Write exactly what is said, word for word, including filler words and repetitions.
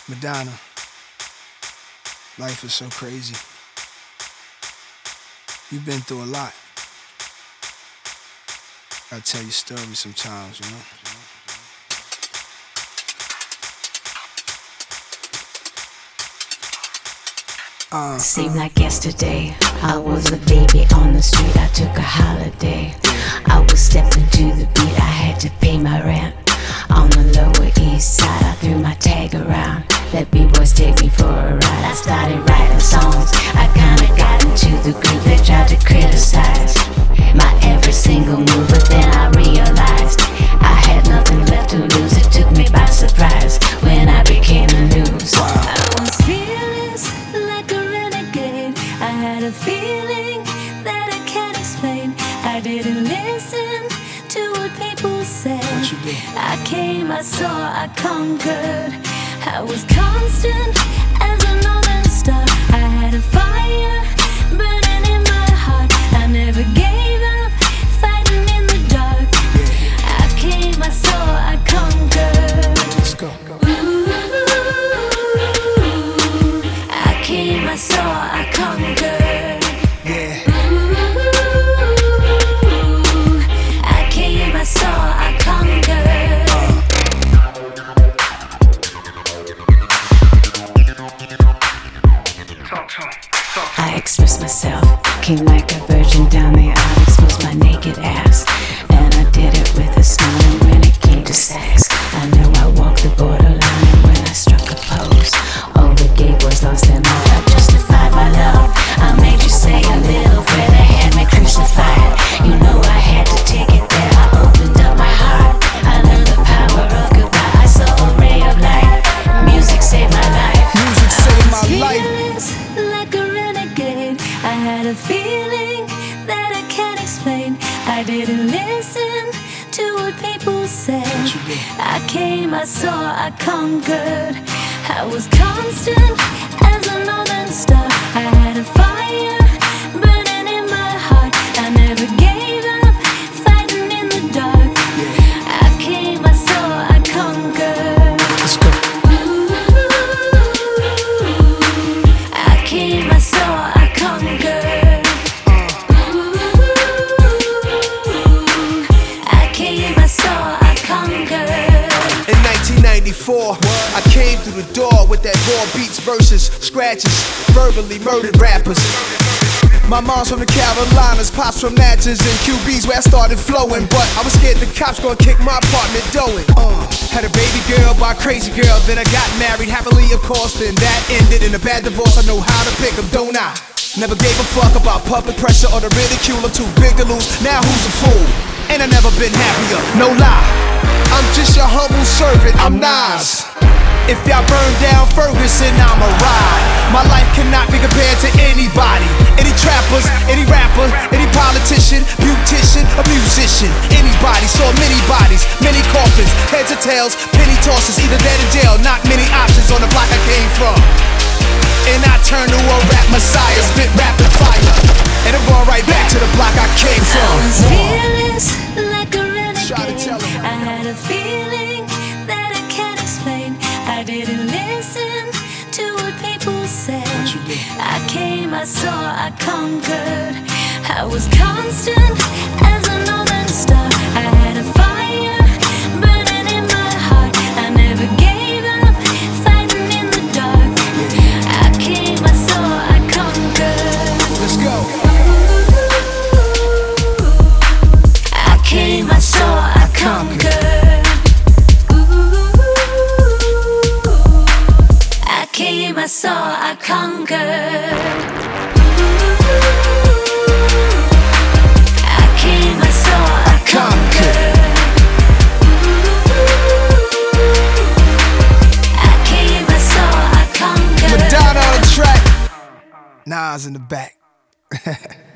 Madonna, life is so crazy. You've been through a lot. I tell you stories sometimes, you know. Uh, Seemed like yesterday, I was a baby on the street. I took a holiday. I was stepping to the beat. I had to pay my rent. On the Lower East Side, I threw my tag around. Let B-boys take me for a ride. I started writing songs. I kinda got into the groove. They tried to criticize my every single move, but then I realized I had nothing left to lose. It took me by surprise when I became the news. I was fearless like a renegade. I had a feeling that I can't explain. I didn't listen to what people said. What you did? I came, I saw, I conquered. I was constant as a northern star. I had a fire burning in my heart. I never gave up, fighting in the dark. I came, I saw, I conquered. Let's go. Ooh, I came, I saw, I conquered. Yeah. Ooh, I came, I saw, I conquered. I expressed myself, came like a virgin down the aisle, exposed my naked ass, and I did it with a smile. And when it came to sex, I knew I walked the borderline. And when I struck a pose, all the gay boys lost their mind. I justified my love. I made you say a little prayer. They had me crucified. You know I had to take it there. I opened up my heart. I learned the power of goodbye. I saw a ray of light. Music saved my life. Music saved my life. Like a renegade, I had a feeling that I can't explain. I didn't listen to what people said. What you did? I came, I saw, I conquered. I was constant as a northern star. I had a fire burning in my heart. I never gave up, fighting in the dark. I came, I saw, I conquered. Let's go. I came, I saw, I conquered. Ooh, I came, I saw, I conquered. In nineteen ninety-four, I came through the door with that raw beats, verses, scratches, verbally murdered rappers. My mom's from the Carolinas, pops from Natchez and Q B's where I started flowing. But I was scared the cops gonna kick my apartment door in. Uh, had a baby girl by a crazy girl, then I got married happily, of course. Then that ended in a bad divorce. I know how to pick 'em, don't I? Never gave a fuck about public pressure or the ridicule. I'm too big to lose. Now who's a fool? Ain't I never been happier? No lie. I'm just your humble servant. I'm Nas. If y'all burn down Ferguson, I'ma ride. My life cannot be compared to anybody. Any trappers, any rapper, any politician, beautician, a musician. Anybody, saw many bodies, many coffins, heads or tails, penny tosses, either dead or jail. Not many options on the block I came from. And I turned to a rap messiah, spit rapid fire, and I'm going right back to the block I came I from. was fearless like a Try to renegade. tell 'em. I had a feeling that I can't explain. I didn't listen to what people said. What you did? I came, I saw, I conquered. I was constant as a northern star. I had a fire burning in my heart. I never gave up, fighting in the dark. I came, I saw, I conquered. Let's go. I came, I saw, I conquered. I came, I saw, I conquered. I came, I saw, I conquered. I came, I saw, I conquered. Madonna on the track. Nas in the back.